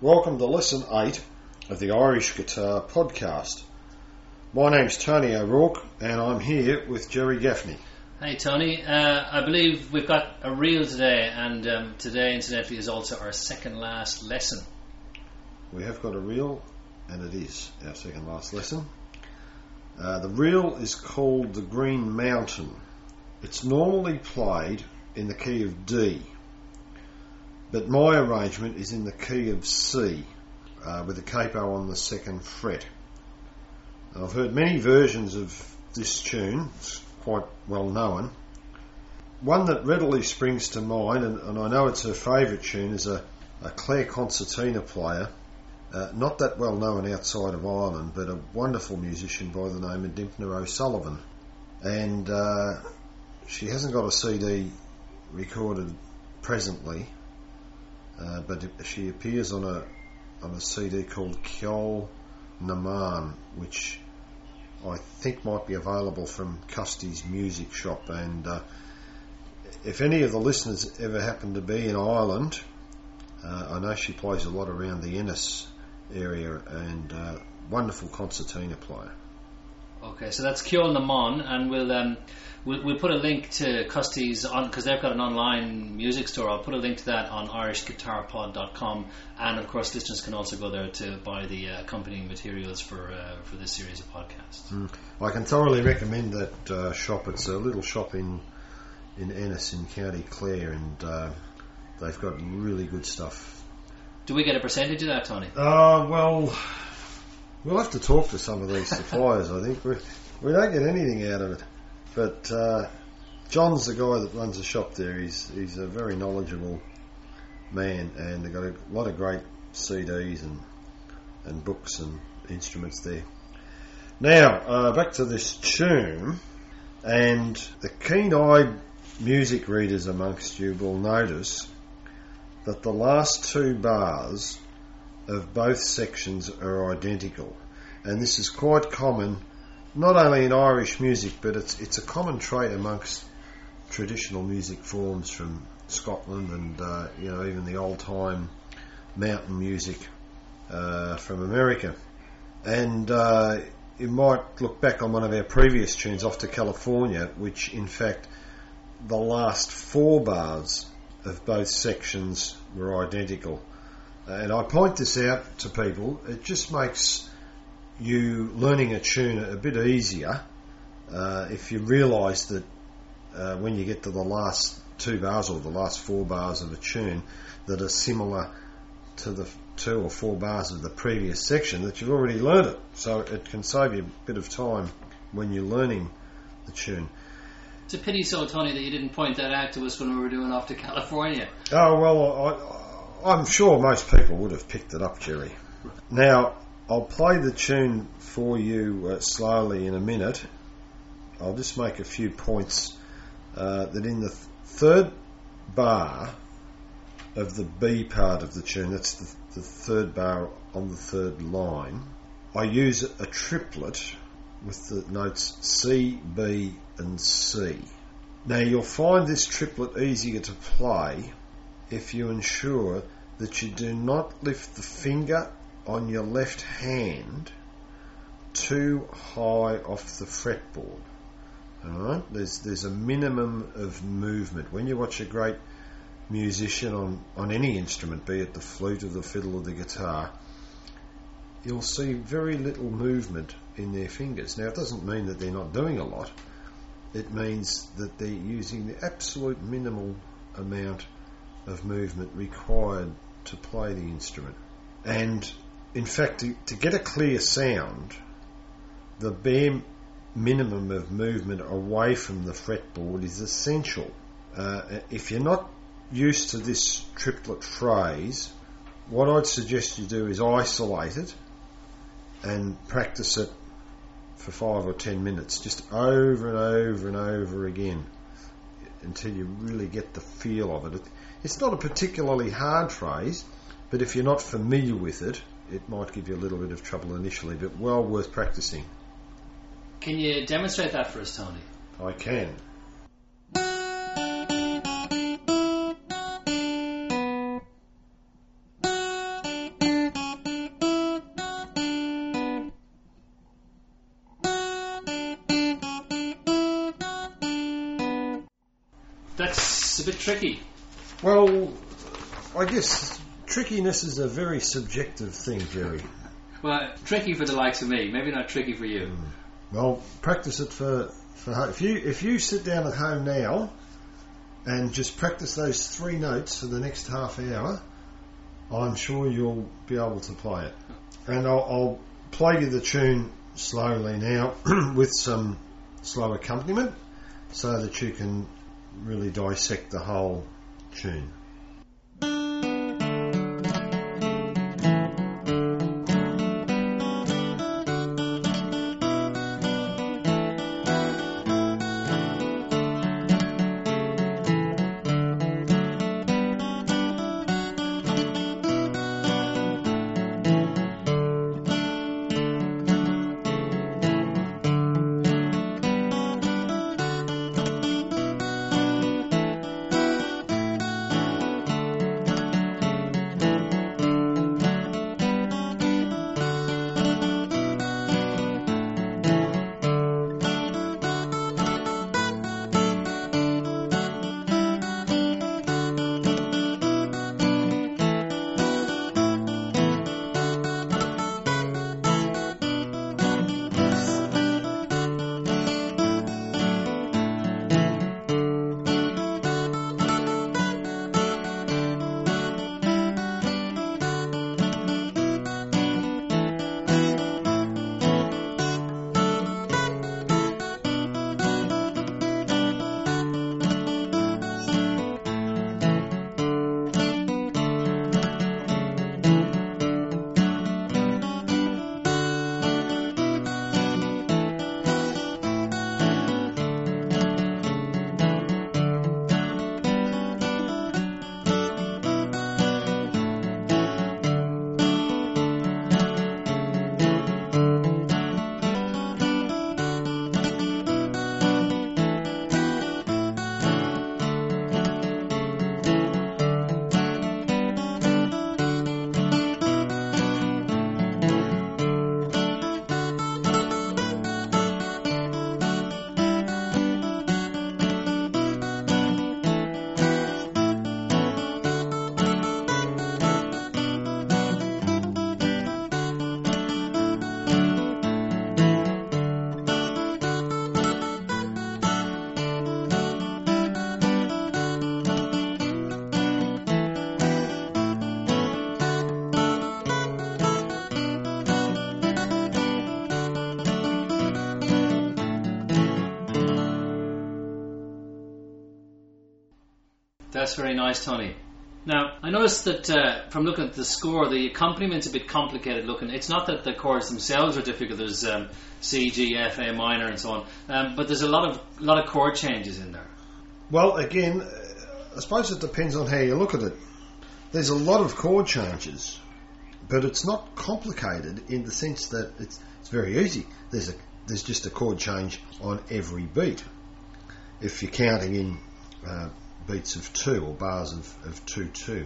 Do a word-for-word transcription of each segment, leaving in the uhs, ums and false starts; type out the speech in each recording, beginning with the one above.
Welcome to Lesson eight of the Irish Guitar Podcast. My name's Tony O'Rourke and I'm here with Jerry Gaffney. Hey Tony, uh, I believe we've got a reel today, and um, today incidentally is also our second last lesson. We have got a reel, and it is our second last lesson. Uh, the reel is called The Green Mountain. It's normally played in the key of D, but my arrangement is in the key of C, uh, with the capo on the second fret. Now, I've heard many versions of this tune. It's quite well known. One that readily springs to mind, and, and I know it's her favourite tune, is a, a Clare concertina player, uh, not that well known outside of Ireland, but a wonderful musician by the name of Dympna O'Sullivan. And uh, she hasn't got a C D recorded presently, uh, but she appears on a on a C D called Ceol na Man, which I think might be available from Custy's Music Shop. And uh, if any of the listeners ever happen to be in Ireland, uh, I know she plays a lot around the Ennis area, and uh, wonderful concertina player. Okay, so that's Ceol na Man, and we'll um, we'll, we'll put a link to Custy's on, because they've got an online music store. I'll put a link to that on irish guitar pod dot com, and of course listeners can also go there to buy the uh, accompanying materials for uh, for this series of podcasts. Mm. I can thoroughly recommend that uh, shop. It's a little shop in in Ennis in County Clare, and uh, they've got really good stuff. Do we get a percentage of that, Tony? Uh, well, we'll have to talk to some of these suppliers. I think we we don't get anything out of it, but uh, John's the guy that runs the shop there. He's he's a very knowledgeable man, and they've got a lot of great C Ds and and books and instruments there. Now uh, back to this tune, and the keen-eyed music readers amongst you will notice that the last two bars of both sections are identical, and this is quite common not only in Irish music, but it's it's a common trait amongst traditional music forms from Scotland, and uh, you know, even the old time mountain music uh, from America. And uh, you might look back on one of our previous tunes, Off to California, which in fact the last four bars of both sections were identical. And I point this out to people. It just makes you learning a tune a bit easier uh, if you realise that uh, when you get to the last two bars or the last four bars of a tune that are similar to the two or four bars of the previous section, that you've already learned it. So it can save you a bit of time when you're learning the tune. It's a pity, so Tony, that you didn't point that out to us when we were doing Off to California. Oh, well, I, I'm sure most people would have picked it up, Jerry. Now, I'll play the tune for you uh, slowly in a minute. I'll just make a few points uh, that in the th- third bar of the B part of the tune, that's the, the third bar on the third line, I use a triplet with the notes C, B and C. Now you'll find this triplet easier to play if you ensure that you do not lift the finger on your left hand too high off the fretboard. Alright? There's there's a minimum of movement. When you watch a great musician on, on any instrument, be it the flute or the fiddle or the guitar, you'll see very little movement in their fingers. Now, it doesn't mean that they're not doing a lot. It means that they're using the absolute minimal amount of movement required to play the instrument. And in fact, to, to get a clear sound, the bare minimum of movement away from the fretboard is essential. Uh, if you're not used to this triplet phrase, what I'd suggest you do is isolate it and practice it for five or ten minutes, just over and over and over again until you really get the feel of it. It's not a particularly hard phrase, but if you're not familiar with it, it might give you a little bit of trouble initially, but well worth practicing. Can you demonstrate that for us, Tony? I can. a bit tricky. Well, I guess trickiness is a very subjective thing, Jerry. Well, tricky for the likes of me. Maybe not tricky for you. Mm. Well, practice it for, for if you if you sit down at home now and just practice those three notes for the next half hour, I'm sure you'll be able to play it. And I'll, I'll play you the tune slowly now with some slow accompaniment so that you can really dissect the whole tune. That's very nice, Tony. Now, I noticed that uh, from looking at the score, the accompaniment is a bit complicated looking. It's not that the chords themselves are difficult. There's um, C, G, F, A minor, and so on. Um, but there's a lot of lot of chord changes in there. Well, again, I suppose it depends on how you look at it. There's a lot of chord changes, but it's not complicated in the sense that it's it's very easy. There's a there's just a chord change on every beat. If you're counting in uh, beats of two or bars of, of two two.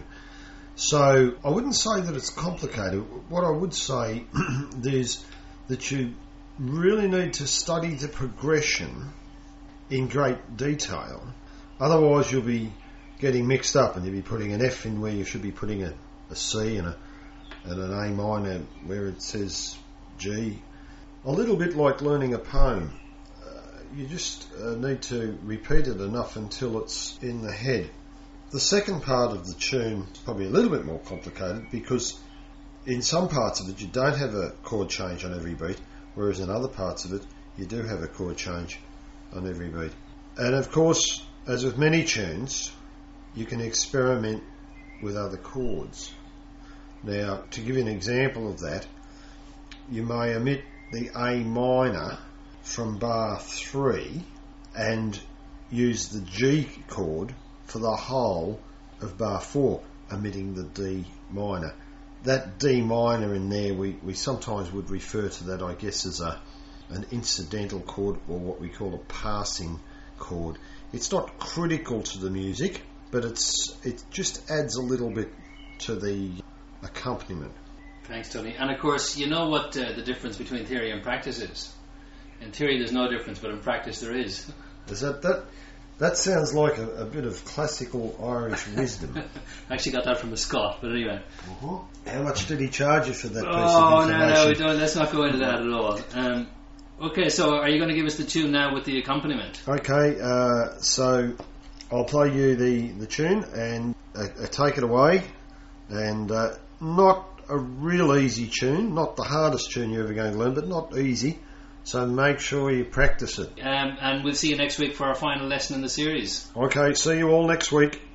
So I wouldn't say that it's complicated. What I would say is that you really need to study the progression in great detail. Otherwise you'll be getting mixed up and you'll be putting an F in where you should be putting a, a C and, a, and an A minor where it says G. A little bit like learning a poem. You just uh, need to repeat it enough until it's in the head. The second part of the tune is probably a little bit more complicated because in some parts of it you don't have a chord change on every beat, whereas in other parts of it you do have a chord change on every beat. And of course, as with many tunes, you can experiment with other chords. Now, to give you an example of that, you may omit the A minor from bar three and use the G chord for the whole of bar four, omitting the D minor. That D minor in there, we, we sometimes would refer to that, I guess, as a an incidental chord, or what we call a passing chord. It's not critical to the music, but it's it just adds a little bit to the accompaniment. Thanks, Tony. And of course, you know what uh, the difference between theory and practice is. In theory there's no difference, but in practice there is. Is that that? That sounds like a, a bit of classical Irish wisdom. I actually got that from a Scot, but anyway. Uh-huh. How much did he charge you for that piece Oh, of no, information? no, we don't, let's not go into that at all. Um, okay, so are you going to give us the tune now with the accompaniment? Okay, uh, so I'll play you the, the tune and uh, uh, take it away. And uh, not a real easy tune, not the hardest tune you're ever going to learn, but not easy. So make sure you practice it. Um, and we'll see you next week for our final lesson in the series. Okay, see you all next week.